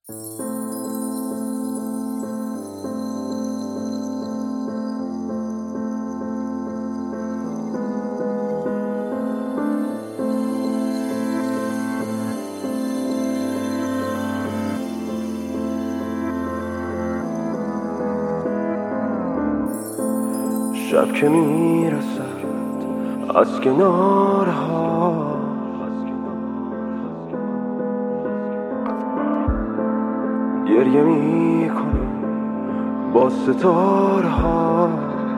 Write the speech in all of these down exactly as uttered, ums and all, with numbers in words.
شب که میرسد از کنارها، گریه میکنم با ستارها.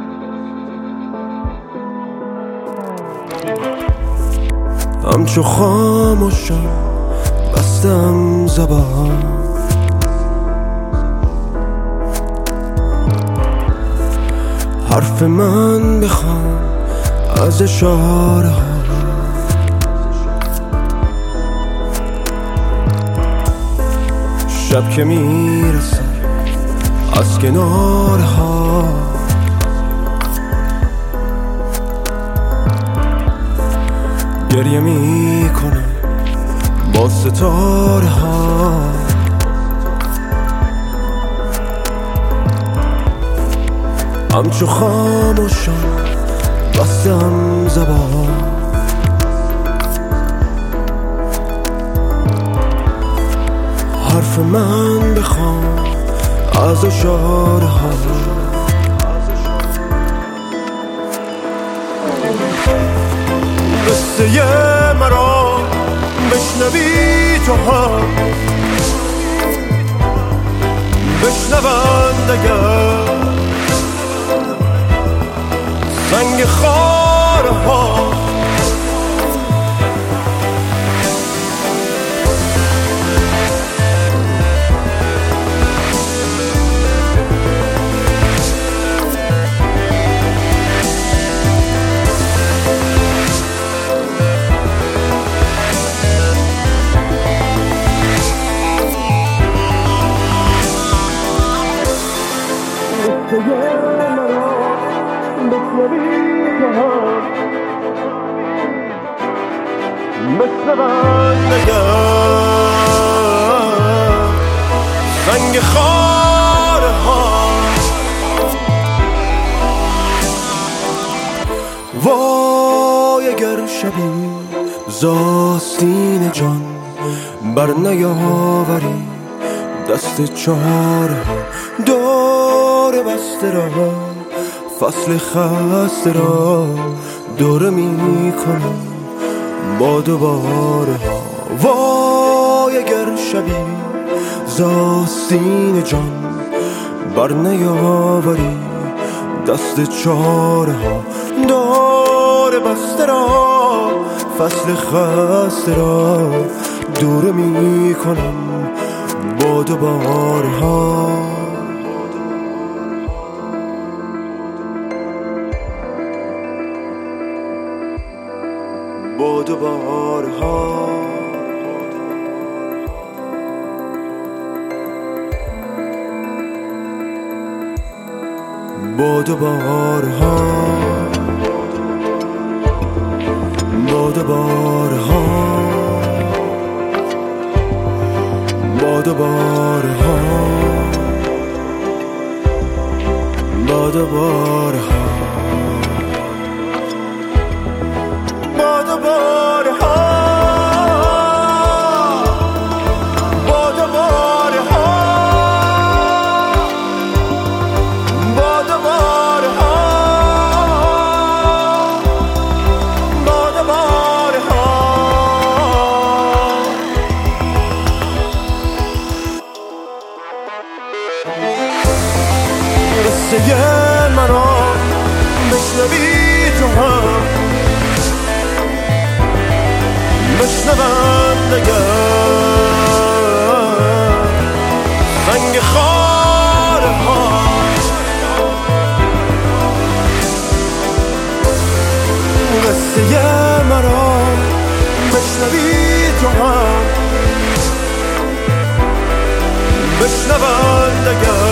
همچو خاموشم بستم زبان، حرف من بخوام از اشاره ها. شب که میرسه از کنارها، گریه میکنم با ستاره ها. همچو خاموشم بستم زبان، حرف من بخوام از اشاره ها. قصه مرا بشنوی تو هم، بشنوند اگر سنگ خارها. مثل من نگر سنگ خارها. وای اگر شبی زاستین جان بر نیاوری دست چاره، دور بسته را فصل خسته را دوره می کنم با دوباره ها. وای اگر شبی زاستین جان بر نیاوری دست چاره ها، دور بسته را فصل خسته را دوره می کنم با دوباره ها. با دوباره ها. با دوباره ها. با دوباره ها. با دوباره ها. با دوباره ها. قصه مرا بشنوی تو هم، بشنوند اگر سنگ خارها. قصه مرا بشنوی تو هم، بشنوند اگر